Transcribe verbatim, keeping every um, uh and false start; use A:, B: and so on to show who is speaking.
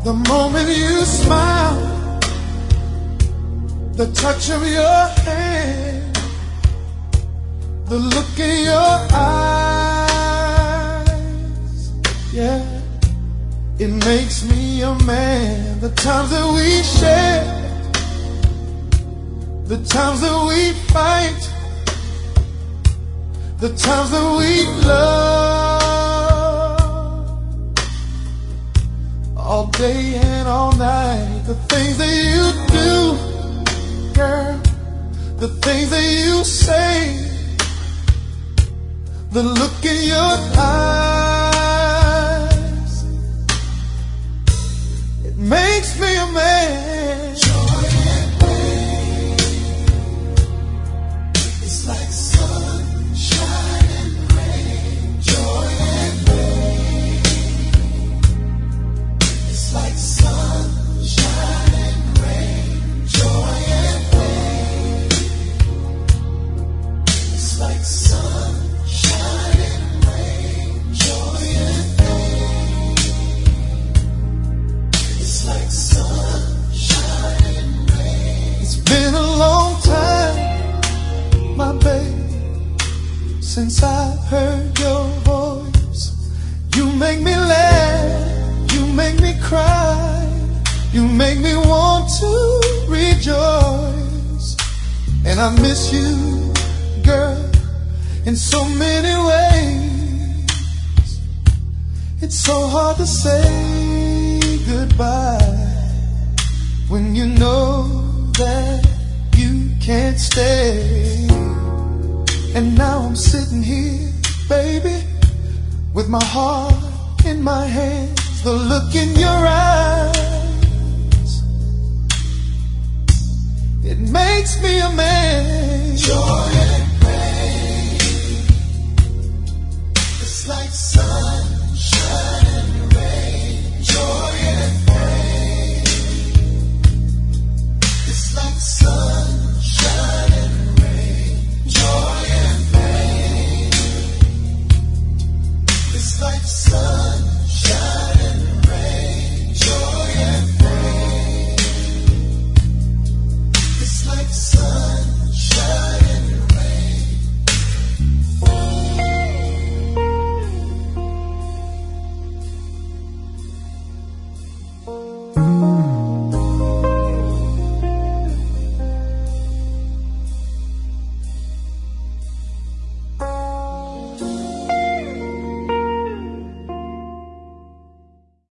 A: The moment you smile, the touch of your hand, the look in your eyes, yeah, it makes me a man. The times that we share, the times that we fight, the times that we love, all day and all night. The things that you do, girl, the things that you say, the look in your eyes, it makes me a man.
B: Joy and pain, it's like sunshine and rain. Joy and pain, it's like sunshine and rain. Joy and pain, it's like sunshine and rain. Joy and pain, it's like sunshine and rain.
A: It's been a long time, my babe, since I heard your voice. You make me laugh, you make me cry, you make me want to rejoice. And I miss you, girl, in so many ways. It's so hard to say goodbye when you know that you can't stay. And now I'm sitting here, baby, with my heart in my hands, the look in your eyes, it makes me a man.
B: Joy and pain, it's like sunshine and rain. Joy and pain, it's like sunshine and rain. Joy and pain, it's like sun.